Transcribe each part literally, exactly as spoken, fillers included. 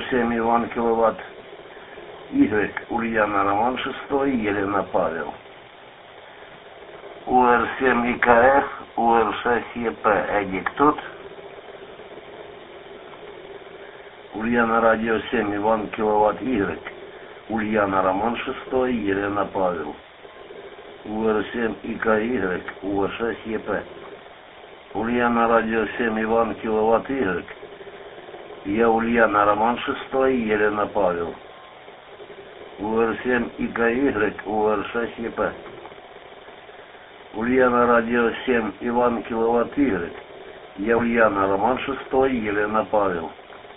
семь Иван Киловатт, Y Ульяна Роман шестой, Елена Павел. У Р семь И К Ф, У Р шесть Е П Эдик тут. Ульяна Радио семь Иван Киловатт Y, Ульяна Роман шестой, Елена Павел. У Р семь И К Y, У Р шесть Е П. Ульяна Радио семь Иван Киловатт Y. Я Ульяна Роман шестой, Елена Павел. У Р семь И К Y, У Р шесть Е П. Ульяна Радио семь Иван Киловатт Y. Я Ульяна Роман шестой, Елена Павел.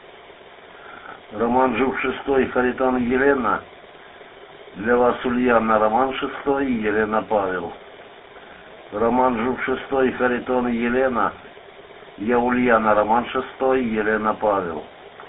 Роман Жук шестой, Харитон Елена. Для вас Ульяна Роман шестой, Елена Павел. Роман Жук шестой, Харитон Елена. Я Ульяна Роман шестой, Елена Павел.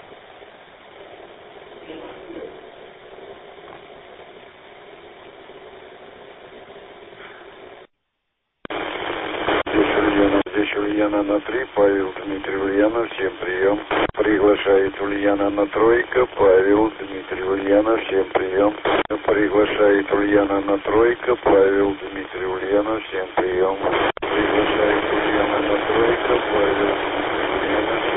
Здесь Ульяна на три, Павел Дмитрий Ульяна, всем прием. Приглашает Ульяна на тройка, Павел Дмитрий Ульяна, всем прием. Приглашает Ульяна на тройка, Павел Дмитрий Ульяна, всем прием. Приглашает Ульяна на тройка, Павел Дмитрий Ульяна.